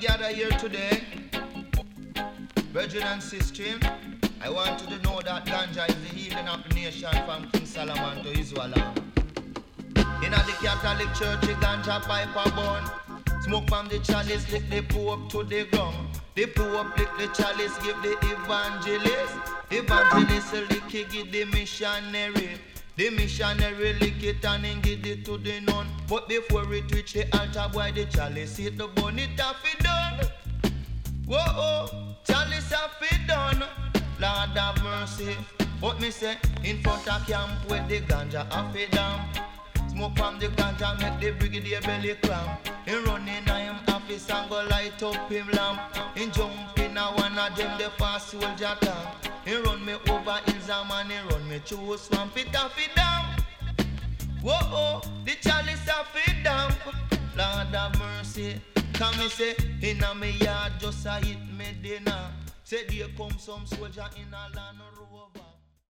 gather here today, brethren and sisters, I want you to know that ganja is the healing of the nation from King Solomon to Israel. In the Catholic Church, the ganja pipe are born. Smoke from the chalice, lick the Pope to the ground. The Pope lick the chalice, give the evangelist. Evangelist lick it, give the missionary. The missionary lick it and then give it to the nun. But before it reach the altar, boy, the chalice hit the bone, it have it done. Whoa, chalice have it done. Lord have mercy. But me say, in front of camp where the ganja have it down. Smoke from the ganja make the brigadier belly cramp. He run in a him office and go light up him lamp. He jump in a one of them the fast soldier tank. He run me over hills and man, he run me through swamp. It have it down. Whoa, the chalice have it down. Lord have mercy. Come me say, in a me yard just a hit me dinner. Say there come some soldier in a Land Rover.